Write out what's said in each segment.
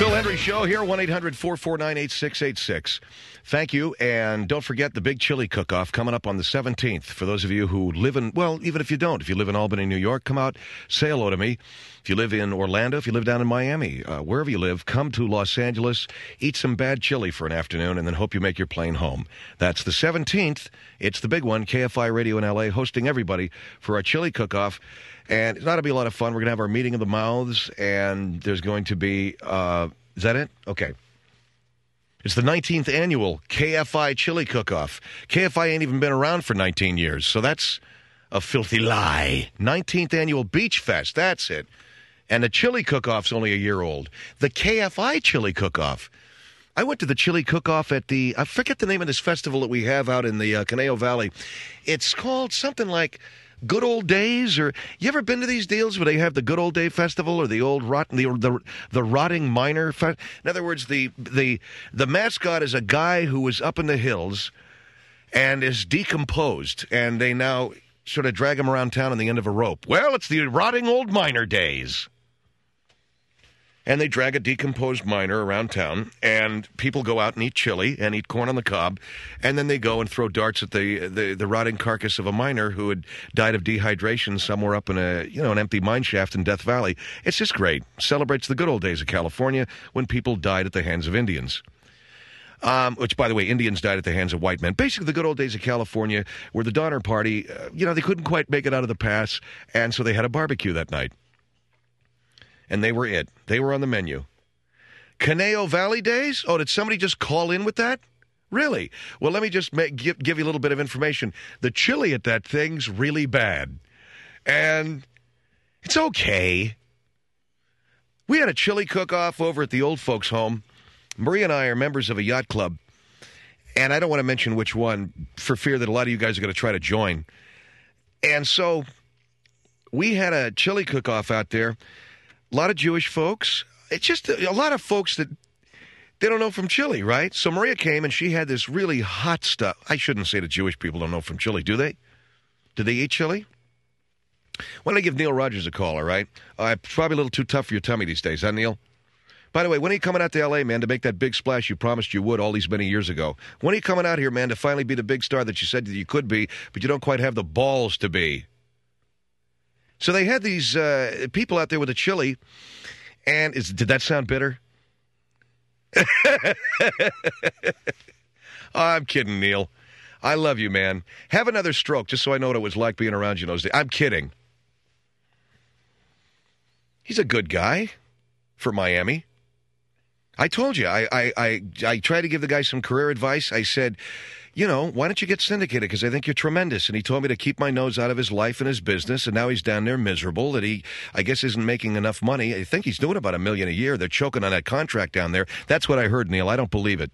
Phil Hendry Show here, 1-800-449-8686. Thank you, and don't forget the Big Chili Cook-Off coming up on the 17th. For those of you who live in, well, even if you don't, if you live in Albany, New York, come out, say hello to me. If you live in Orlando, if you live down in Miami, wherever you live, come to Los Angeles, eat some bad chili for an afternoon, and then hope you make your plane home. That's the 17th. It's the big one, KFI Radio in L.A., hosting everybody for our Chili Cook-Off. And it's going to be a lot of fun. We're going to have our meeting of the mouths, and there's going to be, is that it? Okay. It's the 19th annual KFI Chili Cook-Off. KFI ain't even been around for 19 years, so that's a filthy lie. 19th annual Beach Fest, that's it. And the Chili Cook-Off's only a year old. The KFI Chili Cook-Off. I went to the Chili Cook-Off at the, I forget the name of this festival that we have out in the Conejo Valley. It's called something like Good Old Days, or you ever been to these deals where they have the Good Old Day Festival or the old the Rotting Miner? In other words, the mascot is a guy who was up in the hills and is decomposed, and they now sort of drag him around town on the end of a rope. Well, it's the Rotting Old Miner Days. And they drag a decomposed miner around town, and people go out and eat chili and eat corn on the cob, and then they go and throw darts at the rotting carcass of a miner who had died of dehydration somewhere up in an empty mine shaft in Death Valley. It's just great. Celebrates the good old days of California when people died at the hands of Indians. Which, by the way, Indians died at the hands of white men. Basically, the good old days of California were the Donner Party. They couldn't quite make it out of the pass, and so they had a barbecue that night. And they were it. They were on the menu. Conejo Valley Days? Oh, did somebody just call in with that? Really? Well, let me just give you a little bit of information. The chili at that thing's really bad. And it's okay. We had a chili cook-off over at the old folks' home. Maria and I are members of a yacht club. And I don't want to mention which one for fear that a lot of you guys are going to try to join. And so we had a chili cook-off out there. A lot of Jewish folks. It's just a lot of folks that they don't know from chili, right? So Maria came, and she had this really hot stuff. I shouldn't say that Jewish people don't know from chili, do they? Do they eat chili? Why don't I give Neil Rogers a call, all right? It's probably a little too tough for your tummy these days, huh, Neil? By the way, when are you coming out to L.A., man, to make that big splash you promised you would all these many years ago? When are you coming out here, man, to finally be the big star that you said that you could be, but you don't quite have the balls to be? So they had these people out there with a chili, and did that sound bitter? I'm kidding, Neil. I love you, man. Have another stroke just so I know what it was like being around you those days. I'm kidding. He's a good guy for Miami. I told you, I tried to give the guy some career advice. I said, why don't you get syndicated? Because I think you're tremendous. And he told me to keep my nose out of his life and his business. And now he's down there miserable that he, I guess, isn't making enough money. I think he's doing about $1 million a year. They're choking on that contract down there. That's what I heard, Neil. I don't believe it.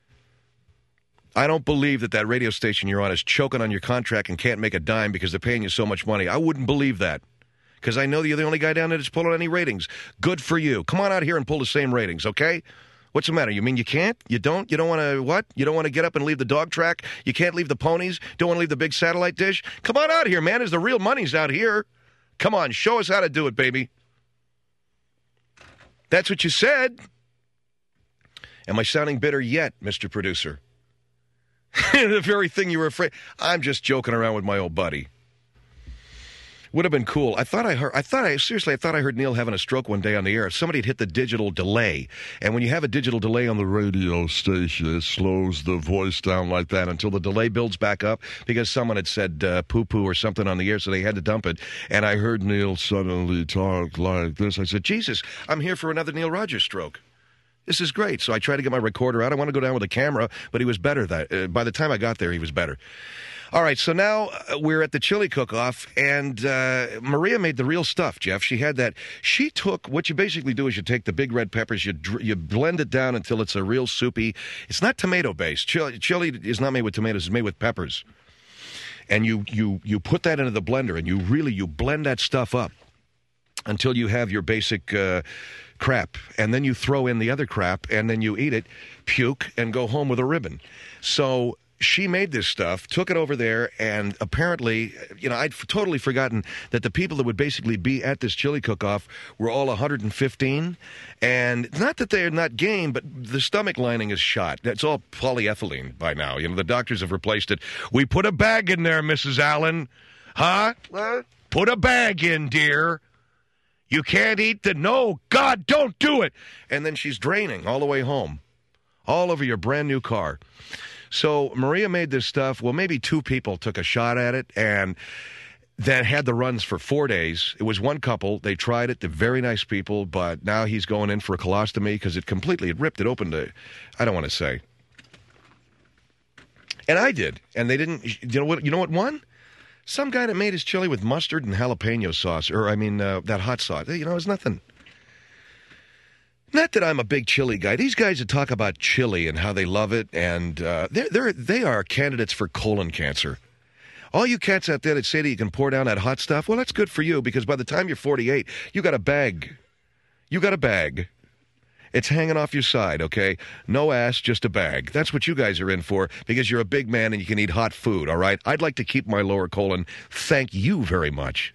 I don't believe that radio station you're on is choking on your contract and can't make a dime because they're paying you so much money. I wouldn't believe that. Because I know you're the only guy down there that's pulling any ratings. Good for you. Come on out here and pull the same ratings, okay? What's the matter? You mean you can't? You don't? You don't want to what? You don't want to get up and leave the dog track? You can't leave the ponies? Don't want to leave the big satellite dish? Come on out here, man. There's the real money's out here. Come on, show us how to do it, baby. That's what you said. Am I sounding bitter yet, Mr. Producer? The very thing you were afraid. I'm just joking around with my old buddy. Would have been cool. I thought I heard Neil having a stroke one day on the air. Somebody had hit the digital delay. And when you have a digital delay on the radio station, it slows the voice down like that until the delay builds back up because someone had said poo-poo or something on the air, so they had to dump it. And I heard Neil suddenly talk like this. I said, Jesus, I'm here for another Neil Rogers stroke. This is great. So I tried to get my recorder out. I want to go down with a camera, but he was better. By the time I got there, he was better. All right, so now we're at the chili cook-off, and Maria made the real stuff, Jeff. She had that. She took, what you basically do is you take the big red peppers, you blend it down until it's a real soupy. It's not tomato-based. Chili is not made with tomatoes. It's made with peppers. And you put that into the blender, and you blend that stuff up until you have your basic crap. And then you throw in the other crap, and then you eat it, puke, and go home with a ribbon. So she made this stuff, took it over there, and apparently, I'd totally forgotten that the people that would basically be at this chili cook-off were all 115. And not that they're not game, but the stomach lining is shot. That's all polyethylene by now. The doctors have replaced it. We put a bag in there, Mrs. Allen. Huh? What? Put a bag in, dear. You can't eat no, God, don't do it. And then she's draining all the way home, all over your brand new car. So Maria made this stuff. Well, maybe 2 people took a shot at it and then had the runs for 4 days. It was one couple. They tried it. They're very nice people, but now he's going in for a colostomy because it ripped it open to, I don't want to say. And I did. And they didn't, you know what won? Some guy that made his chili with mustard and jalapeno sauce, that hot sauce. It's nothing. Not that I'm a big chili guy. These guys that talk about chili and how they love it, and they are candidates for colon cancer. All you cats out there that say that you can pour down that hot stuff, well, that's good for you, because by the time you're 48, you got a bag. You got a bag. It's hanging off your side, okay? No ass, just a bag. That's what you guys are in for, because you're a big man and you can eat hot food, all right? I'd like to keep my lower colon. Thank you very much.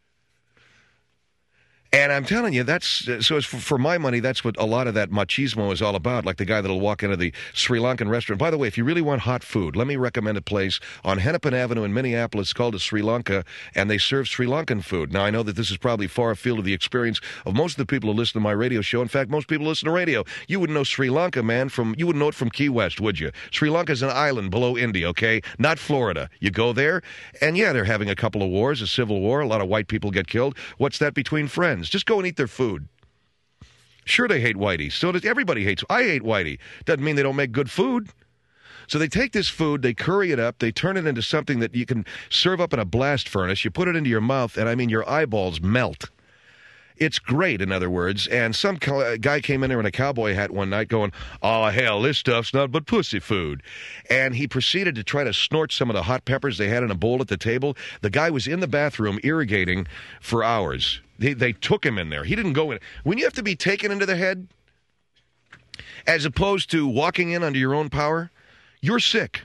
And I'm telling you, so for my money, that's what a lot of that machismo is all about, like the guy that'll walk into the Sri Lankan restaurant. By the way, if you really want hot food, let me recommend a place on Hennepin Avenue in Minneapolis called Sri Lanka, and they serve Sri Lankan food. Now, I know that this is probably far afield of the experience of most of the people who listen to my radio show. In fact, most people listen to radio. You wouldn't know Sri Lanka, man, you wouldn't know it from Key West, would you? Sri Lanka's an island below India, okay? Not Florida. You go there, and yeah, they're having a couple of wars, a civil war. A lot of white people get killed. What's that between friends? Just go and eat their food. Sure, they hate whitey. So does everybody hates. I hate whitey. Doesn't mean they don't make good food. So they take this food, they curry it up, they turn it into something that you can serve up in a blast furnace. You put it into your mouth, and your eyeballs melt. It's great, in other words. And some guy came in there in a cowboy hat one night going, "Oh, hell, this stuff's not but pussy food." And he proceeded to try to snort some of the hot peppers they had in a bowl at the table. The guy was in the bathroom irrigating for hours. They took him in there. He didn't go in. When you have to be taken into the head, as opposed to walking in under your own power, you're sick.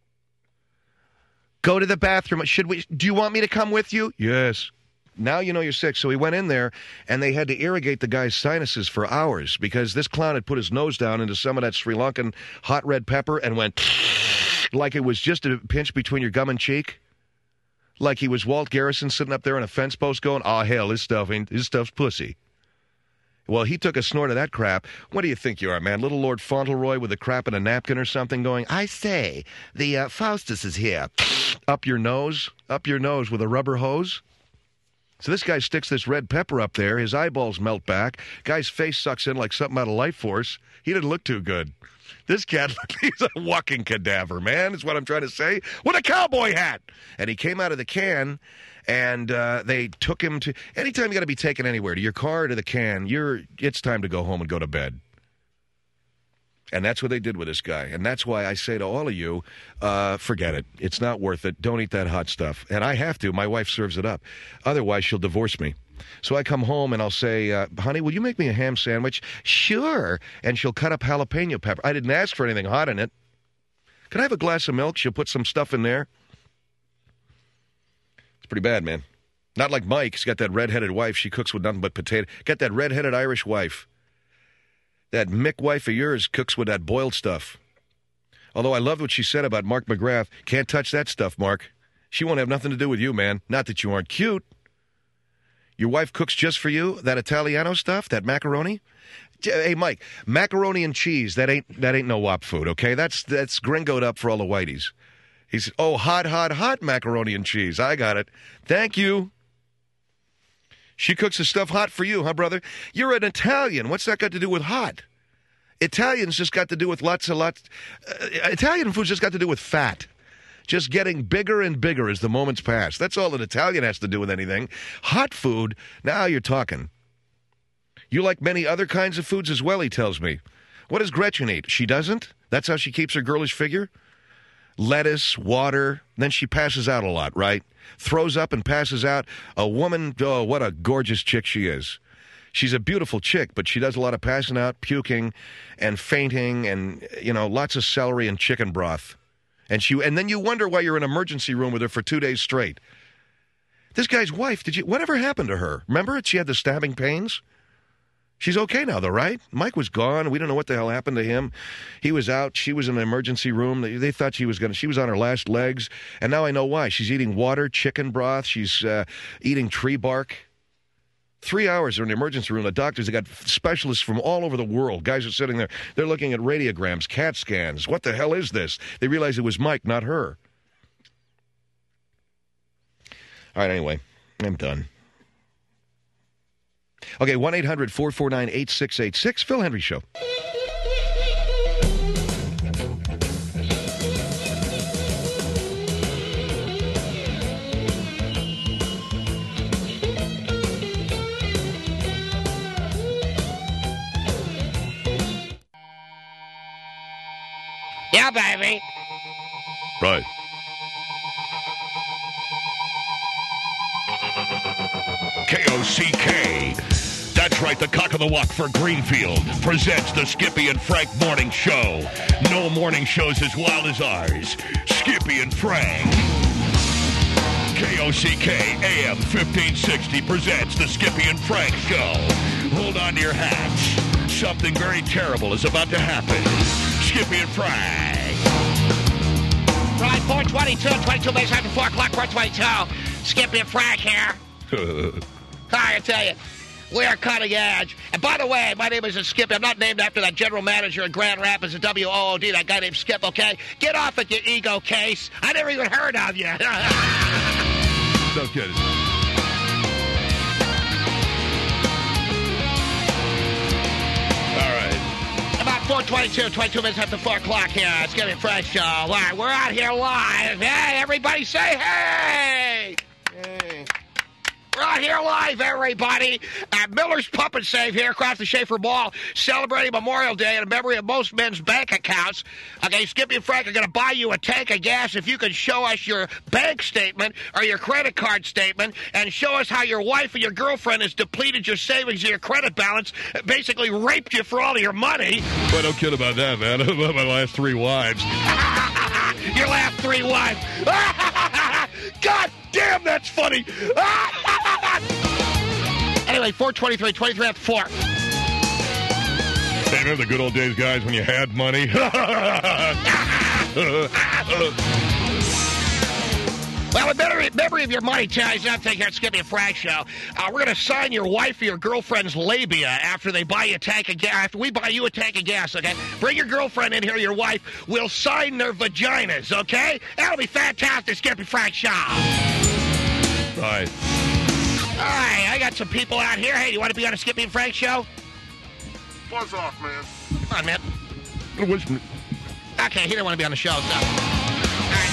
Go to the bathroom. Do you want me to come with you? Yes. Now you know you're sick. So he went in there, and they had to irrigate the guy's sinuses for hours because this clown had put his nose down into some of that Sri Lankan hot red pepper and went like it was just a pinch between your gum and cheek. Like he was Walt Garrison sitting up there on a fence post going, "Oh, hell, this stuff's pussy." Well, he took a snort of that crap. What do you think you are, man? Little Lord Fauntleroy with a crap in a napkin or something going, "I say, the Faustus is here." Up your nose with a rubber hose. So this guy sticks this red pepper up there. His eyeballs melt back. Guy's face sucks in like something out of Life Force. He didn't look too good. This cat, he's a walking cadaver, man, is what I'm trying to say, with a cowboy hat. And he came out of the can, and they took him to, anytime you got to be taken anywhere, to your car or to the can, it's time to go home and go to bed. And that's what they did with this guy. And that's why I say to all of you, forget it. It's not worth it. Don't eat that hot stuff. And I have to. My wife serves it up. Otherwise, she'll divorce me. So I come home and I'll say, "Honey, will you make me a ham sandwich?" "Sure." And she'll cut up jalapeno pepper. I didn't ask for anything hot in it. "Can I have a glass of milk?" She'll put some stuff in there. It's pretty bad, man. Not like Mike. He's got that redheaded wife. She cooks with nothing but potato. Got that redheaded Irish wife. That Mick wife of yours cooks with that boiled stuff. Although I loved what she said about Mark McGrath. Can't touch that stuff, Mark. She won't have nothing to do with you, man. Not that you aren't cute. Your wife cooks just for you, that Italiano stuff, that macaroni? Hey, Mike, macaroni and cheese, that ain't no WAP food, okay? That's gringoed up for all the whiteys. He said, "Oh, hot macaroni and cheese. I got it. Thank you." She cooks the stuff hot for you, huh, brother? You're an Italian. What's that got to do with hot? Italians just got to do with Italian food's just got to do with fat. Just getting bigger and bigger as the moments pass. That's all an Italian has to do with anything. Hot food, now you're talking. You like many other kinds of foods as well, he tells me. What does Gretchen eat? She doesn't? That's how she keeps her girlish figure? Lettuce, water, then she passes out a lot, right? Throws up and passes out. A woman, oh, what a gorgeous chick she is. She's a beautiful chick, but she does a lot of passing out, puking, and fainting, and, lots of celery and chicken broth. And then you wonder why you're in an emergency room with her for 2 days straight. This guy's wife, whatever happened to her? Remember she had the stabbing pains? She's okay now, though, right? Mike was gone. We don't know what the hell happened to him. He was out. She was in an emergency room. They thought she was on her last legs. And now I know why. She's eating water, chicken broth. She's eating tree bark. 3 hours in the emergency room. The doctors, they got specialists from all over the world. Guys are sitting there. They're looking at radiograms, CAT scans. What the hell is this? They realized it was Mike, not her. All right, anyway, I'm done. Okay, 1-800-449-8686, Phil Hendrie Show. Yeah, baby. Right. KOCK. That's right, the cock of the walk for Greenfield presents the Skippy and Frank Morning Show. No morning shows as wild as ours. Skippy and Frank. KOCK AM 1560 presents the Skippy and Frank Show. Hold on to your hats. Something very terrible is about to happen. Skippy and Frank. Right, 422, 22 minutes after 4 o'clock, 422. Skippy and Frank here. I tell you, we are cutting edge. And by the way, my name is Skippy. I'm not named after that general manager in Grand Rapids at WOOD, that guy named Skip, okay? Get off at your ego case. I never even heard of you. No kidding. All right. About 422, 22 minutes after 4 o'clock here. It's going to be a fresh show. All right, we're out here live. Hey, everybody say hey. Hey. We're out here live, everybody, at Miller's Pump and Save here across the Schaefer Mall, celebrating Memorial Day in memory of most men's bank accounts. Okay, Skippy and Frank are going to buy you a tank of gas if you can show us your bank statement or your credit card statement and show us how your wife or your girlfriend has depleted your savings or your credit balance, basically raped you for all of your money. Well, don't kid about that, man. My last 3 wives. Your last 3 wives. God damn, that's funny. Anyway, 423, 23 after 4. Hey, remember the good old days, guys, when you had money? Well, in memory of your money, ties, I'm taking care of Skippy and Frank Show. We're going to sign your wife or your girlfriend's labia after they buy you a tank of gas. After we buy you a tank of gas, okay? Bring your girlfriend in here, your wife. We'll sign their vaginas, okay? That'll be fantastic, Skippy Frank Show. Right. All right, I got some people out here. Hey, do you want to be on a Skippy and Frank Show? Buzz off, man. Come on, man. Okay, he didn't want to be on the show, so. All right.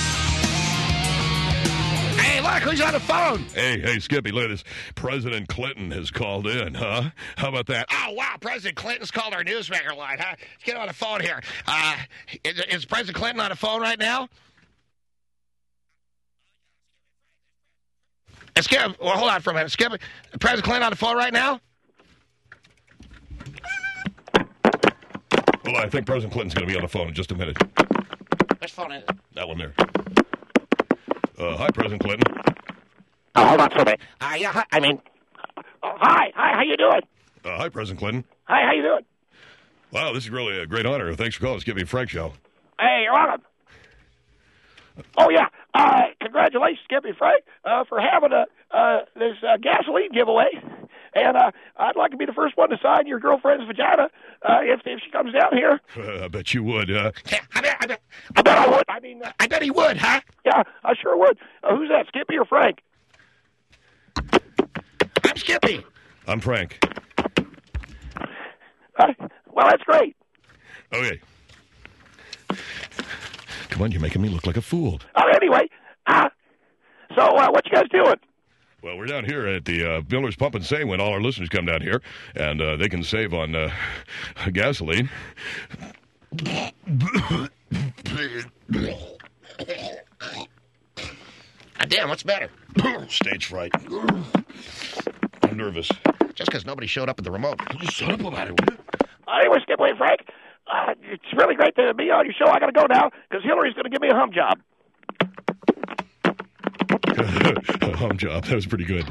Hey, look, who's on the phone? Hey, Skippy, look at this. President Clinton has called in, huh? How about that? Oh, wow, President Clinton's called our newsmaker line, huh? Let's get on the phone here. Is President Clinton on the phone right now? Skip, well, hold on for a minute. Skip, President Clinton on the phone right now? Well, I think President Clinton's going to be on the phone in just a minute. Which phone is it? That one there. Hi, President Clinton. Oh, hold on for a minute. Yeah, hi, hi, how you doing? Hi, President Clinton. Hi, how you doing? Wow, this is really a great honor. Thanks for calling. It's Skippy and Frank Show. Hey, you're welcome. Oh, yeah. Congratulations, Skippy and Frank, for having this gasoline giveaway. And I'd like to be the first one to sign your girlfriend's vagina if she comes down here. I bet you would, huh? Yeah, I bet I would. I bet he would, huh? Yeah, I sure would. Who's that, Skippy or Frank? I'm Skippy. I'm Frank. Well, that's great. Okay. Come on, you're making me look like a fool. Anyway, so what you guys doing? Well, we're down here at the Miller's Pump and Save when all our listeners come down here, and they can save on gasoline. Damn, what's better? Stage fright. I'm nervous. Just because nobody showed up at the remote. Shut up about it, will you? Anyway, Skipway Frank, It's really great to be on your show. I got to go now because Hillary's going to give me a hum job. Home job. That was pretty good.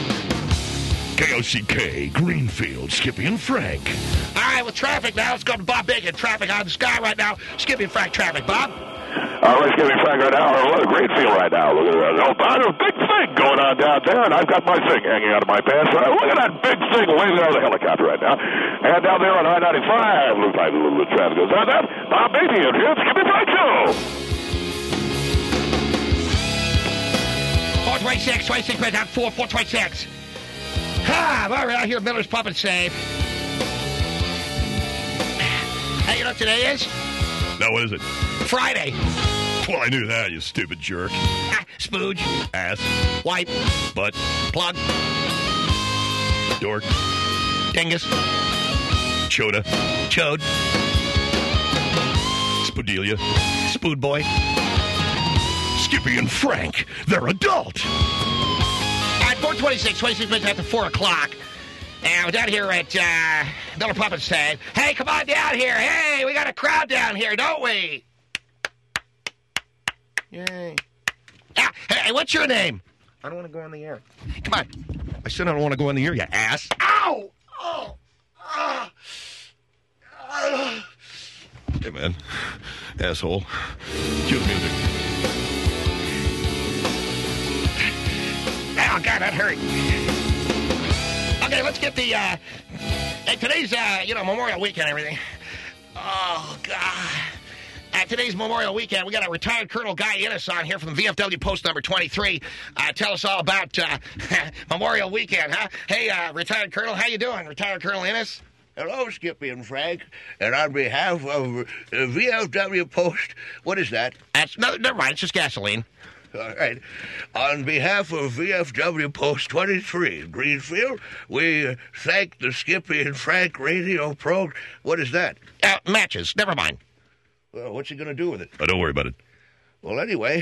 KOCK, Greenfield, Skippy and Frank. All right, with traffic now, let's go to Bob Bacon. Traffic on the sky right now. Skippy and Frank traffic. Bob? All right, Skippy and Frank right now. What a great feel right now. Look at that. Oh, there's a big thing going on down there, and I've got my thing hanging out of my pants. Look at that big thing waving out of the helicopter right now. And down there on I-95, looks like a little bit of traffic goes on that. Bob Bacon here. Skippy and Frank Show. 426, 26 minutes out, 426. I'm all right out here, Miller's Pump and Save. Hey, you know what today is? Now, what is it? Friday. Well, I knew that, you stupid jerk. Spooge. Ass. Wipe. Butt. Plug. Dork. Dingus. Choda. Chode. Spodelia. Spood Boy. Skippy and Frank, they're adult. At 426, 26 minutes after 4 o'clock. And we're down here at Miller Pump and Save. Hey, come on down here. Hey, we got a crowd down here, don't we? Yay. Ah, hey, what's your name? I don't want to go on the air. Come on. I said I don't want to go in the ear, you ass. Ow! Oh! Hey, man. Asshole. Cue the music. Oh, God, that hurt. Okay, let's get the, hey, today's, Memorial Weekend and everything. Oh, God. Today's Memorial Weekend. We got a retired Colonel Guy Innes on here from VFW Post number 23. Tell us all about Memorial Weekend, huh? Hey, retired Colonel, how you doing, retired Colonel Innes? Hello, Skippy and Frank, and on behalf of VFW Post, what is that? Never mind, it's just gasoline. All right. On behalf of VFW Post 23, Greenfield, we thank the Skippy and Frank radio program. What is that? Matches, never mind. Well, what's he going to do with it? Oh, don't worry about it. Well, anyway,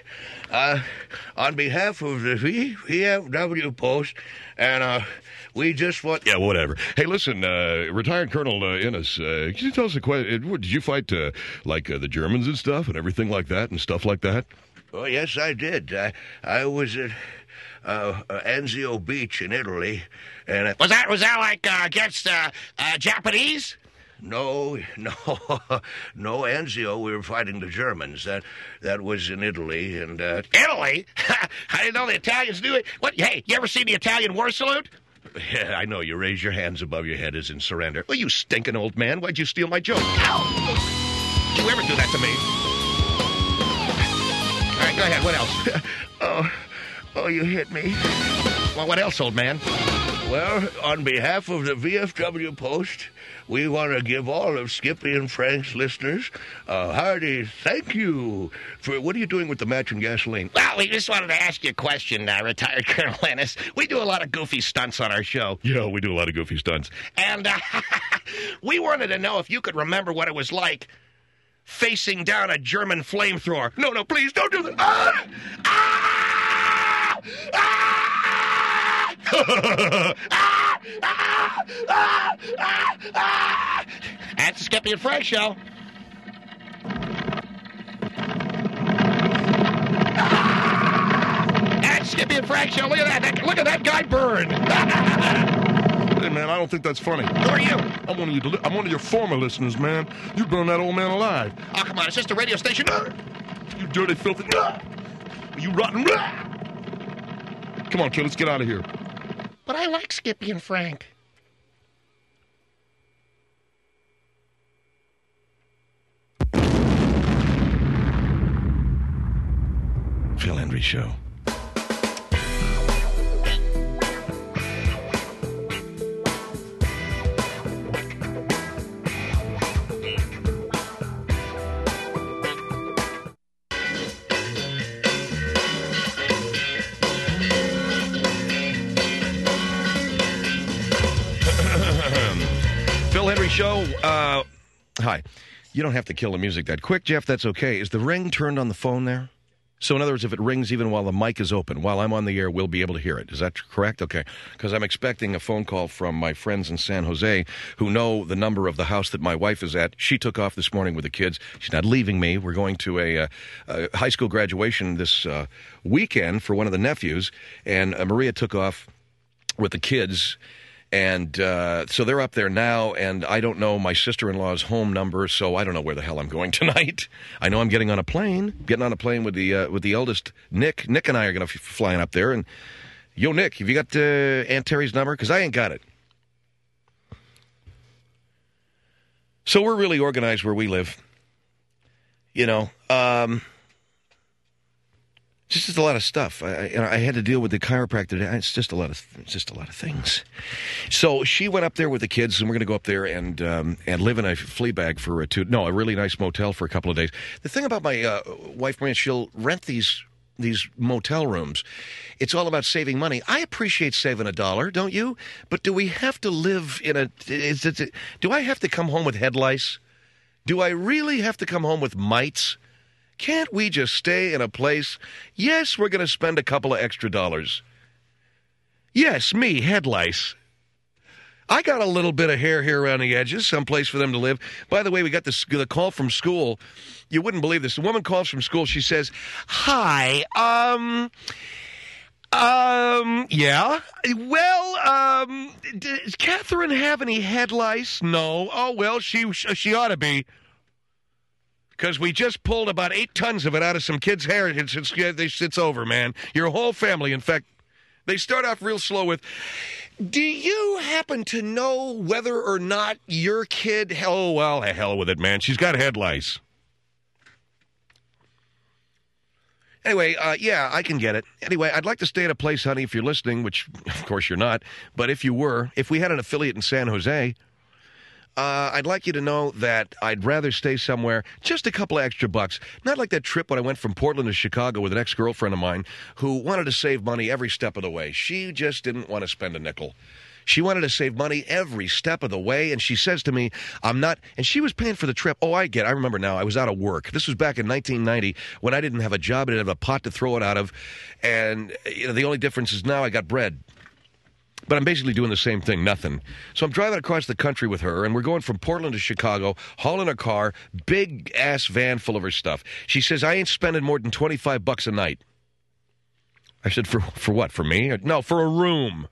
on behalf of the VFW Post, and we just want... Yeah, whatever. Hey, listen, retired Colonel Innes, can you tell us a question? Did you fight, the Germans and stuff and everything like that and stuff like that? Oh, yes, I did. I was at Anzio Beach in Italy, and... Was that like against Japanese? No, Anzio. We were fighting the Germans. That was in Italy, and Italy? I didn't know the Italians knew it. What? Hey, you ever seen the Italian war salute? Yeah, I know. You raise your hands above your head as in surrender. Well, you stinking old man. Why'd you steal my joke? Ow! Did you ever do that to me? All right, go ahead. What else? Oh, you hit me. Well, what else, old man? Well, on behalf of the VFW Post, we want to give all of Skippy and Frank's listeners a hearty thank you for... What are you doing with the match and gasoline? Well, we just wanted to ask you a question, retired Colonel Innes. We do a lot of goofy stunts on our show. Yeah, we do a lot of goofy stunts. And we wanted to know if you could remember what it was like facing down a German flamethrower. No, please don't do that. That's the Skippy and Frank Show. That's Skippy and Frank Show. Look at that. Look at that guy burn. Hey, man, I don't think that's funny. Who are you? I'm one of your former listeners, man. You burned that old man alive. Oh, come on. It's just a radio station. You dirty, filthy... You rotten... Come on, kid, let's get out of here. But I like Skippy and Frank. Phil Hendrie Show. Phil Hendrie Show. Hi. You don't have to kill the music that quick, Jeff. That's okay. Is the ring turned on the phone there? So in other words, if it rings even while the mic is open, while I'm on the air, we'll be able to hear it. Is that correct? Okay. Because I'm expecting a phone call from my friends in San Jose who know the number of the house that my wife is at. She took off this morning with the kids. She's not leaving me. We're going to a high school graduation this weekend for one of the nephews, and Maria took off with the kids. And so they're up there now, and I don't know my sister-in-law's home number, so I don't know where the hell I'm going tonight. I know I'm getting on a plane with the eldest, Nick. Nick and I are going to be flying up there. And, yo, Nick, have you got Aunt Terry's number? Because I ain't got it. So we're really organized where we live. You know, just a lot of stuff. I had to deal with the chiropractor. It's just a lot of things. So she went up there with the kids, and we're going to go up there and live in a flea bag for a really nice motel for a couple of days. The thing about my wife, Maria, she'll rent these motel rooms. It's all about saving money. I appreciate saving $1, don't you? But do we have to live in do I have to come home with head lice? Do I really have to come home with mites? Can't we just stay in a place? Yes, we're going to spend a couple of extra dollars. Yes, me, head lice. I got a little bit of hair here around the edges, someplace for them to live. By the way, we got the call from school. You wouldn't believe this. The woman calls from school. She says, "Hi, yeah. Well, does Catherine have any head lice? No. Oh, well, she ought to be. Because we just pulled about 8 tons of it out of some kid's hair. It's over, man. Your whole family, in fact, they start off real slow with, do you happen to know whether or not your kid, oh, well, hell with it, man. She's got head lice. Anyway, yeah, I can get it. Anyway, I'd like to stay at a place, honey, if you're listening, which, of course, you're not. But if we had an affiliate in San Jose, I'd like you to know that I'd rather stay somewhere just a couple of extra bucks. Not like that trip when I went from Portland to Chicago with an ex-girlfriend of mine who wanted to save money every step of the way. She just didn't want to spend a nickel. She wanted to save money every step of the way, and she says to me, I'm not, and she was paying for the trip. Oh, I remember now, I was out of work. This was back in 1990 when I didn't have a job, I didn't have a pot to throw it out of, and the only difference is now I got bread. But I'm basically doing the same thing, nothing. So I'm driving across the country with her, and we're going from Portland to Chicago, hauling her car, big-ass van full of her stuff. She says, I ain't spending more than $25 a night. I said, for what, for me? No, for a room.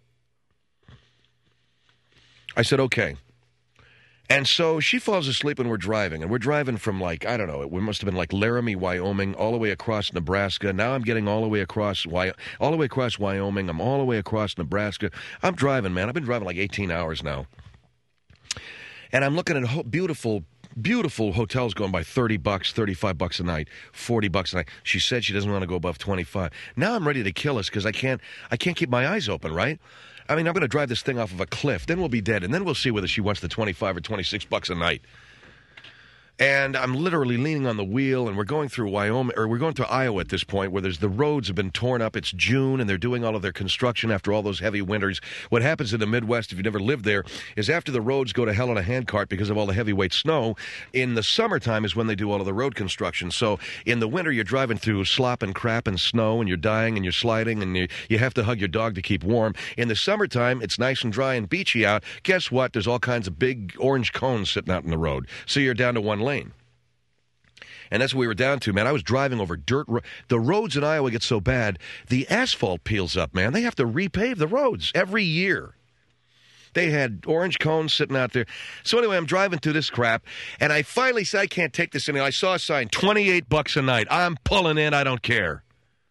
I said, okay. And so she falls asleep and we're driving. And we're driving from I don't know, it must have been Laramie, Wyoming, all the way across Nebraska. Now I'm getting all the way across Wyoming. I'm all the way across Nebraska. I'm driving, man. I've been driving 18 hours now. And I'm looking at beautiful hotels going by $30, $35 a night, $40 a night. She said she doesn't want to go above 25. Now I'm ready to kill us because I can't keep my eyes open, right? I mean, I'm going to drive this thing off of a cliff. Then we'll be dead, and then we'll see whether she wants the 25 or $26 a night. And I'm literally leaning on the wheel, and we're going through Wyoming, or we're going through Iowa at this point, where the roads have been torn up. It's June, and they're doing all of their construction after all those heavy winters. What happens in the Midwest, if you've never lived there, is after the roads go to hell in a handcart because of all the heavyweight snow, in the summertime is when they do all of the road construction. So in the winter, you're driving through slop and crap and snow, and you're dying, and you're sliding, and you have to hug your dog to keep warm. In the summertime, it's nice and dry and beachy out. Guess what? There's all kinds of big orange cones sitting out in the road. So you're down to one lane. And that's what we were down to, man. I was driving over dirt. The roads in Iowa get so bad, the asphalt peels up, man. They have to repave the roads every year. They had orange cones sitting out there. So anyway, I'm driving through this crap, and I finally said, I can't take this anymore. I saw a sign, $28 a night. I'm pulling in. I don't care.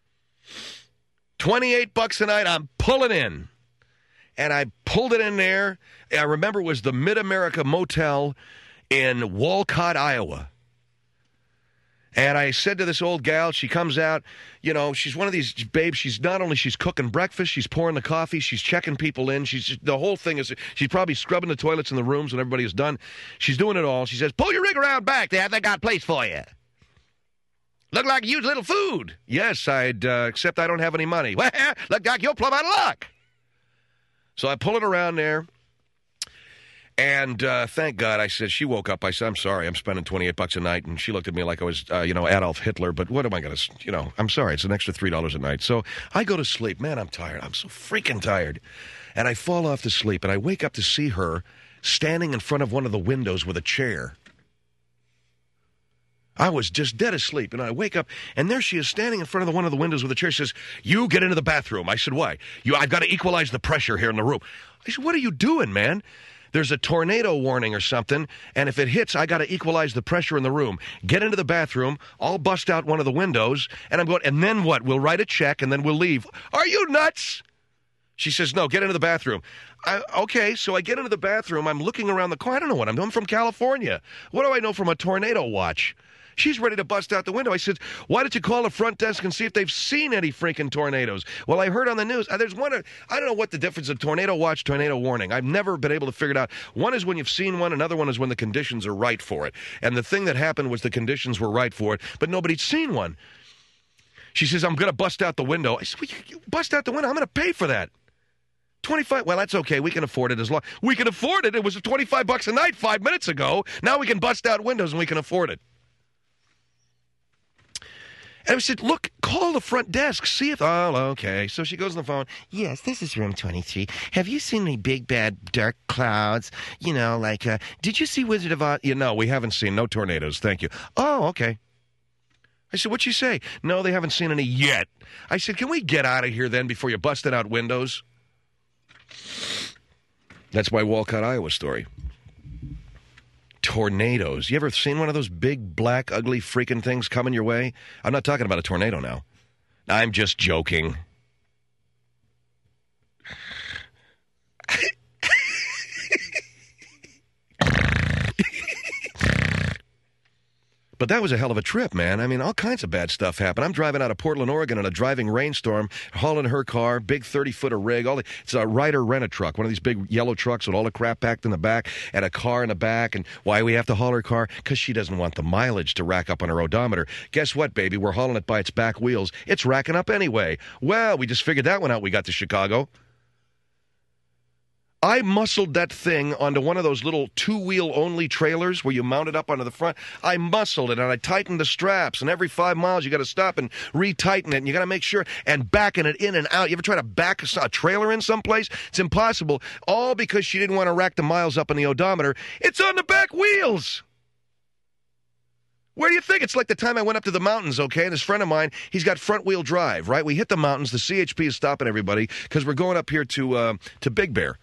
$28 a night. I'm pulling in. And I pulled it in there. I remember it was the Mid-America Motel in Walcott, Iowa. And I said to this old gal, she comes out, she's one of these babes. She's cooking breakfast, she's pouring the coffee, she's checking people in. The whole thing is, she's probably scrubbing the toilets in the rooms when everybody is done. She's doing it all. She says, pull your rig around back there. They got a place for you. Look like you use a little food. Yes, except I don't have any money. Well, look like you'll plumb out of luck. So I pull it around there. And thank God, I said, she woke up. I said, I'm sorry, I'm spending $28 a night. And she looked at me like I was, Adolf Hitler. But what am I going to, I'm sorry, it's an extra $3 a night. So I go to sleep. Man, I'm tired. I'm so freaking tired. And I fall off to sleep. And I wake up to see her standing in front of one of the windows with a chair. I was just dead asleep, and I wake up, and there she is standing in front of one of the windows with a chair. She says, you get into the bathroom. I said, why? I've got to equalize the pressure here in the room. I said, what are you doing, man? There's a tornado warning or something, and if it hits, I got to equalize the pressure in the room. Get into the bathroom, I'll bust out one of the windows, and I'm going, and then what? We'll write a check, and then we'll leave. Are you nuts? She says, no, get into the bathroom. Okay, so I get into the bathroom. I'm looking around the car. I don't know what I'm doing. I'm from California. What do I know from a tornado watch? She's ready to bust out the window. I said, why don't you call the front desk and see if they've seen any freaking tornadoes? Well, I heard on the news, there's one, I don't know what the difference of tornado watch, tornado warning. I've never been able to figure it out. One is when you've seen one, another one is when the conditions are right for it. And the thing that happened was the conditions were right for it, but nobody's seen one. She says, I'm going to bust out the window. I said, well, you bust out the window? I'm going to pay for that. 25, well, that's okay. We can afford it as long. We can afford it. It was $25 a night 5 minutes ago. Now we can bust out windows and we can afford it. And I said, look, call the front desk, see if... Oh, okay. So she goes on the phone. Yes, this is room 23. Have you seen any big, bad, dark clouds? Did you see Wizard of Oz? No, we haven't seen. No tornadoes. Thank you. Oh, okay. I said, what'd she say? No, they haven't seen any yet. I said, can we get out of here then before you busted out windows? That's my Walcott, Iowa story. Tornadoes. You ever seen one of those big, black, ugly freaking things coming your way? I'm not talking about a tornado now. I'm just joking. But that was a hell of a trip, man. I mean, all kinds of bad stuff happened. I'm driving out of Portland, Oregon in a driving rainstorm, hauling her car, big 30-footer rig. It's a Ryder rent-a-truck, one of these big yellow trucks with all the crap packed in the back and a car in the back. And why we have to haul her car? Because she doesn't want the mileage to rack up on her odometer. Guess what, baby? We're hauling it by its back wheels. It's racking up anyway. Well, we just figured that one out. We got to Chicago. I muscled that thing onto one of those little two-wheel only trailers where you mount it up onto the front. I muscled it, and I tightened the straps, and every 5 miles you got to stop and retighten it, and you got to make sure, and backing it in and out. You ever try to back a trailer in someplace? It's impossible, all because she didn't want to rack the miles up on the odometer. It's on the back wheels. Where do you think? It's like the time I went up to the mountains, okay? And this friend of mine, he's got front-wheel drive, right? We hit the mountains. The CHP is stopping everybody because we're going up here to Big Bear.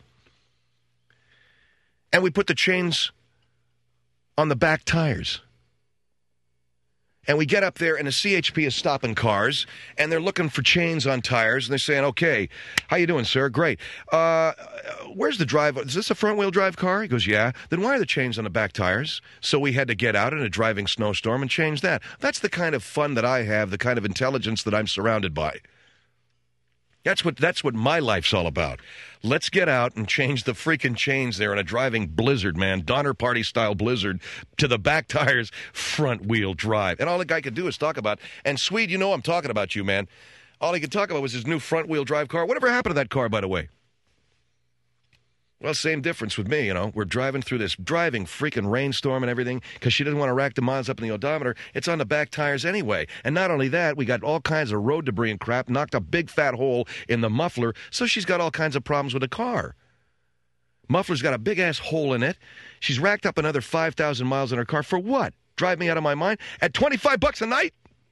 And we put the chains on the back tires. And we get up there, and the CHP is stopping cars, and they're looking for chains on tires, and they're saying, okay, how you doing, sir? Great. Where's the drive? Is this a front-wheel drive car? He goes, yeah. Then why are the chains on the back tires? So we had to get out in a driving snowstorm and change that. That's the kind of fun that I have, the kind of intelligence that I'm surrounded by. That's what my life's all about. Let's get out and change the freaking chains there in a driving blizzard, man. Donner Party-style blizzard to the back tires, front-wheel drive. And all the guy could do is talk about, and Swede, you know I'm talking about you, man. All he could talk about was his new front-wheel drive car. Whatever happened to that car, by the way? Well, same difference with me, We're driving through this driving freaking rainstorm and everything because she didn't want to rack the miles up in the odometer. It's on the back tires anyway. And not only that, we got all kinds of road debris and crap, knocked a big fat hole in the muffler, so she's got all kinds of problems with the car. Muffler's got a big-ass hole in it. She's racked up another 5,000 miles in her car. For what? Drive me out of my mind? At $25 a night?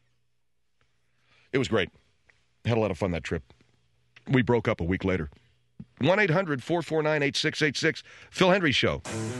It was great. Had a lot of fun that trip. We broke up a week later. 1-800-449-8686. Phil Hendry Show.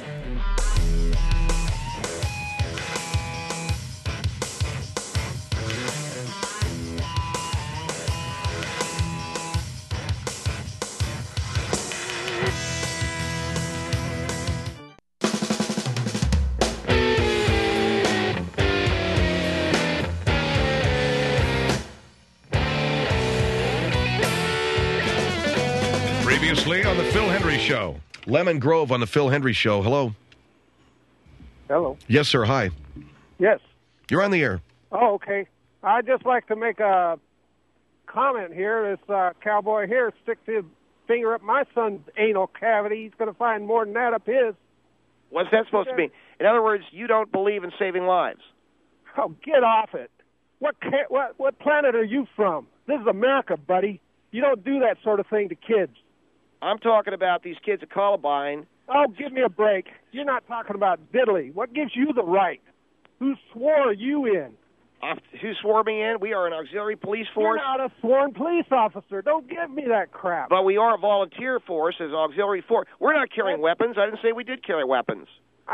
Previously on the Phil Hendry Show. Lemon Grove on the Phil Hendry Show. Hello. Hello. Yes, sir. Hi. Yes. You're on the air. Oh, okay. I'd just like to make a comment here. This cowboy here sticks his finger up my son's anal cavity. He's going to find more than that up his. What's that supposed to mean? In other words, you don't believe in saving lives. Oh, get off it. What planet are you from? This is America, buddy. You don't do that sort of thing to kids. I'm talking about these kids at Columbine. Oh, give me a break. You're not talking about diddly. What gives you the right? Who swore you in? Who swore me in? We are an auxiliary police force. You're not a sworn police officer. Don't give me that crap. But we are a volunteer force as auxiliary force. We're not carrying weapons. I didn't say we did carry weapons.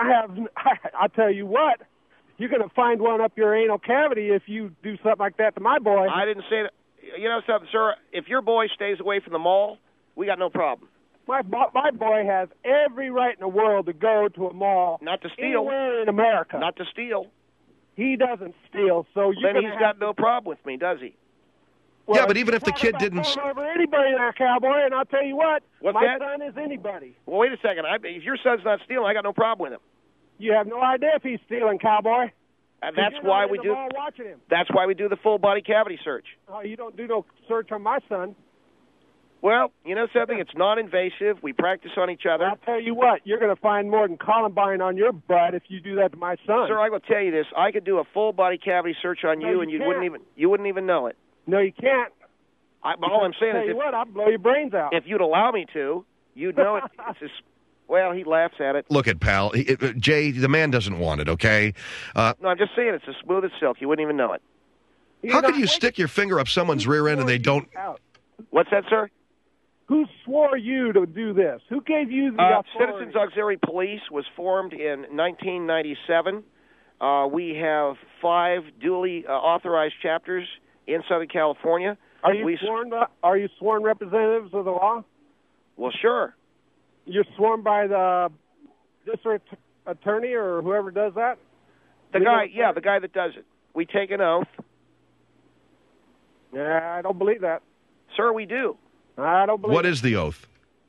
I'll tell you what. You're going to find one up your anal cavity if you do something like that to my boy. I didn't say that. You know something, sir? If your boy stays away from the mall, we got no problem. My boy has every right in the world to go to a mall. Not to steal. Anywhere in America. Not to steal. He doesn't steal, so then he's got no problem with me, does he? Well, yeah, but even if the kid didn't... over anybody there, cowboy, and I'll tell you what, What's my that? son is anybody. Well, wait a second. If your son's not stealing, I got no problem with him. You have no idea if he's stealing, cowboy. That's why we do. Watching him. That's why we do the full body cavity search. Oh, you don't do no search on my son. Well, you know something? It's non-invasive. We practice on each other. I'll tell you what, you're going to find more than Columbine on your butt if you do that to my son. Sir, I will tell you this. I could do a full body cavity search on you, and you wouldn't even know it. No, you can't. All I'm saying is, I'll blow your brains out. If you'd allow me to, you'd know it. It's just, well, he laughs at it. Look at pal, Jay. The man doesn't want it. Okay. No, I'm just saying it's as smooth as silk. You wouldn't even know it. How could you stick your finger up someone's rear end and they don't? What's that, sir? Who swore you to do this? Who gave you the authority? Citizens Auxiliary Police was formed in 1997. We have 5 duly authorized chapters in Southern California. Are you sworn representatives of the law? Well, sure. You're sworn by the district attorney or whoever does that? The guy that does it. We take an oath. Yeah, I don't believe that. Sir, we do. I don't believe What is the oath?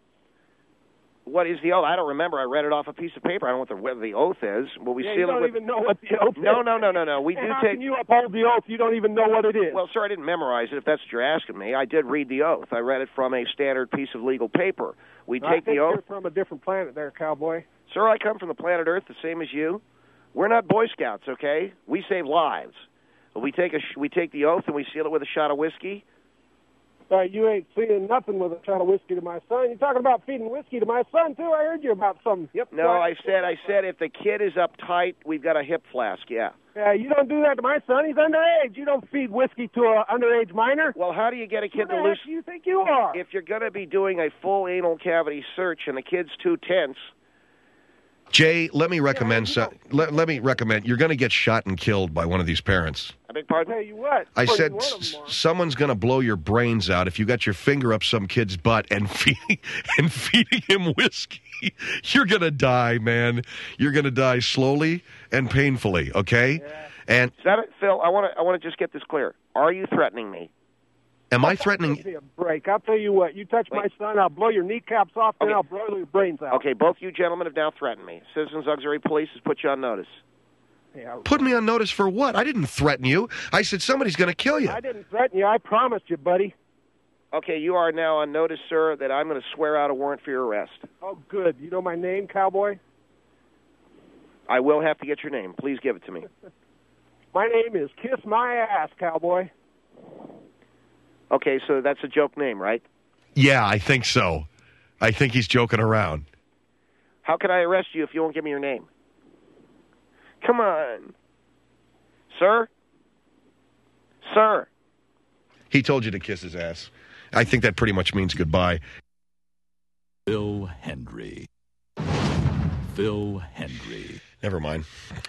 What is the oath? I don't remember. I read it off a piece of paper. I don't know what the oath is. Will we seal you it don't with... even know what the oath is. No. We do How take... can you uphold the oath? You don't even know what it is. Well, sir, I didn't memorize it, if that's what you're asking me. I did read the oath. I read it from a standard piece of legal paper. We take the oath... You're from a different planet there, cowboy. Sir, I come from the planet Earth, the same as you. We're not Boy Scouts, okay? We save lives. We take the oath and we seal it with a shot of whiskey. You ain't feeding nothing with a shot of whiskey to my son. You're talking about feeding whiskey to my son, too? I heard you about something. Yep. No, I said if the kid is uptight, we've got a hip flask, yeah. Yeah, you don't do that to my son. He's underage. You don't feed whiskey to an underage minor. Well, how do you get a kid to lose... Who do you think you are? If you're going to be doing a full anal cavity search and the kid's too tense... Jay, let me recommend. Let me recommend. You're going to get shot and killed by one of these parents. I beg pardon? I'll tell you what. I said someone's going to blow your brains out if you got your finger up some kid's butt and feeding him whiskey. You're going to die, man. You're going to die slowly and painfully. Okay. Yeah. And is that it, Phil? I want to just get this clear. Are you threatening me? Am I threatening? Give me a break. I'll tell you what. You touch my son, I'll blow your kneecaps off, and I'll blow your brains out. Okay, both you gentlemen have now threatened me. Citizens Auxiliary Police has put you on notice. Yeah, put me on notice for what? I didn't threaten you. I said somebody's going to kill you. I didn't threaten you. I promised you, buddy. Okay, you are now on notice, sir, that I'm going to swear out a warrant for your arrest. Oh, good. You know my name, cowboy? I will have to get your name. Please give it to me. My name is Kiss My Ass, cowboy. Okay, so that's a joke name, right? Yeah, I think so. I think he's joking around. How can I arrest you if you won't give me your name? Come on. Sir? Sir? He told you to kiss his ass. I think that pretty much means goodbye. Phil Hendrie. Phil Hendrie. Never mind.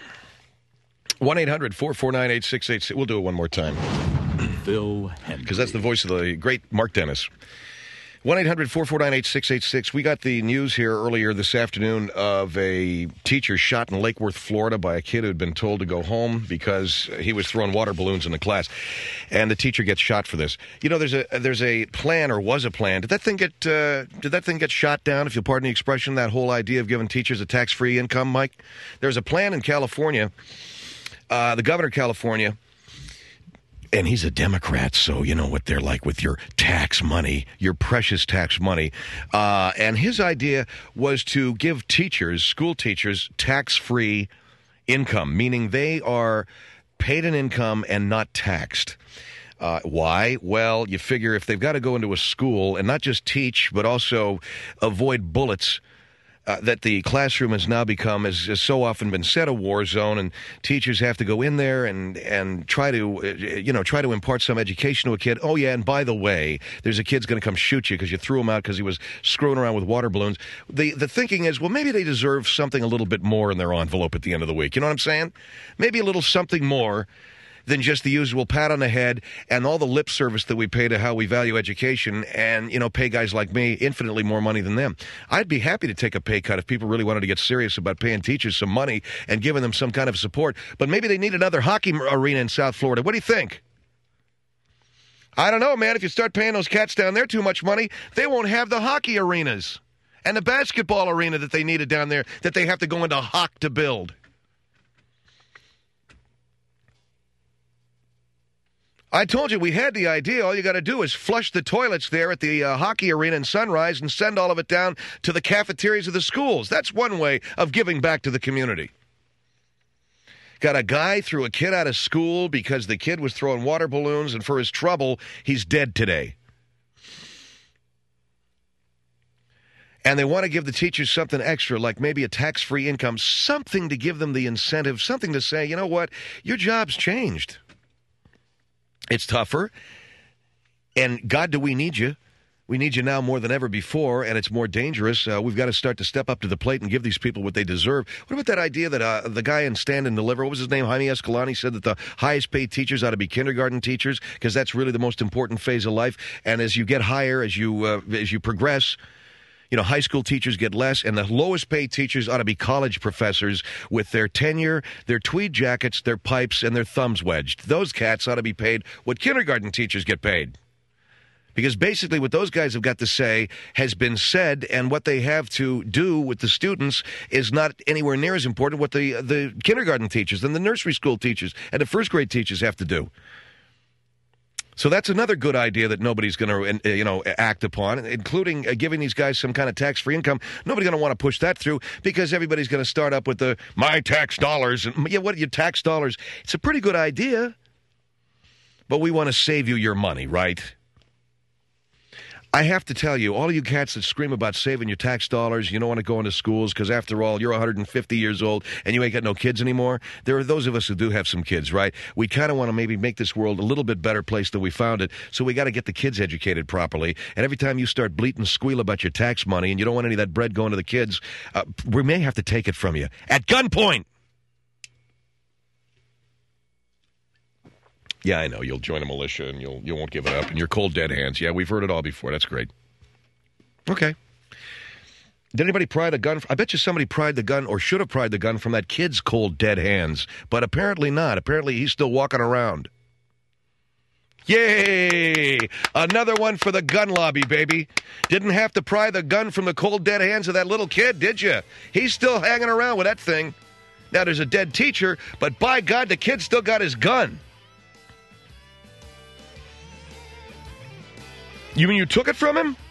1-800-449-8686. We'll do it one more time. Phil Hendrie. Because that's the voice of the great Mark Dennis. 1-800-449-8686. We got the news here earlier this afternoon of a teacher shot in Lake Worth, Florida by a kid who had been told to go home because he was throwing water balloons in the class. And the teacher gets shot for this. You know, there's a plan, or was a plan. Did that thing get shot down, if you'll pardon the expression, that whole idea of giving teachers a tax-free income, Mike? There's a plan in California. The governor of California And he's a Democrat, so you know what they're like with your tax money, your precious tax money. And his idea was to give teachers, school teachers, tax-free income, meaning they are paid an income and not taxed. Why? Well, you figure if they've got to go into a school and not just teach, but also avoid bullets, that the classroom has now become, as so often been said, a war zone, and teachers have to go in there and try to impart some education to a kid. Oh, yeah, and by the way, there's a kid's going to come shoot you because you threw him out because he was screwing around with water balloons. The thinking is, well, maybe they deserve something a little bit more in their envelope at the end of the week. You know what I'm saying? Maybe a little something more than just the usual pat on the head and all the lip service that we pay to how we value education and, pay guys like me infinitely more money than them. I'd be happy to take a pay cut if people really wanted to get serious about paying teachers some money and giving them some kind of support. But maybe they need another hockey arena in South Florida. What do you think? I don't know, man. If you start paying those cats down there too much money, they won't have the hockey arenas and the basketball arena that they needed down there that they have to go into hock to build. I told you we had the idea. All you got to do is flush the toilets there at the hockey arena in Sunrise and send all of it down to the cafeterias of the schools. That's one way of giving back to the community. Got a guy threw a kid out of school because the kid was throwing water balloons, and for his trouble, he's dead today. And they want to give the teachers something extra, like maybe a tax-free income, something to give them the incentive, something to say, you know what, your job's changed. It's tougher, and God, do we need you? We need you now more than ever before, and it's more dangerous. We've got to start to step up to the plate and give these people what they deserve. What about that idea that the guy in Stand and Deliver, what was his name, Jaime Escalante, said that the highest-paid teachers ought to be kindergarten teachers because that's really the most important phase of life, and as you get higher, as you progress, high school teachers get less, and the lowest paid teachers ought to be college professors with their tenure, their tweed jackets, their pipes, and their thumbs wedged. Those cats ought to be paid what kindergarten teachers get paid. Because basically what those guys have got to say has been said, and what they have to do with the students is not anywhere near as important what the kindergarten teachers and the nursery school teachers and the first grade teachers have to do. So that's another good idea that nobody's going to, act upon, including giving these guys some kind of tax-free income. Nobody's going to want to push that through because everybody's going to start up with my tax dollars. And, what are your tax dollars? It's a pretty good idea, but we want to save you your money, right? I have to tell you, all of you cats that scream about saving your tax dollars, you don't want to go into schools because, after all, you're 150 years old and you ain't got no kids anymore. There are those of us who do have some kids, right? We kind of want to maybe make this world a little bit better place than we found it, so we got to get the kids educated properly. And every time you start bleat and squeal about your tax money and you don't want any of that bread going to the kids, we may have to take it from you at gunpoint. Yeah, I know. You'll join a militia and you won't give it up. And you're cold, dead hands. Yeah, we've heard it all before. That's great. Okay. Did anybody pry the gun? I bet you somebody pried the gun or should have pried the gun from that kid's cold, dead hands. But apparently not. Apparently he's still walking around. Yay! Another one for the gun lobby, baby. Didn't have to pry the gun from the cold, dead hands of that little kid, did you? He's still hanging around with that thing. Now, there's a dead teacher, but by God, the kid still got his gun. You mean you took it from him?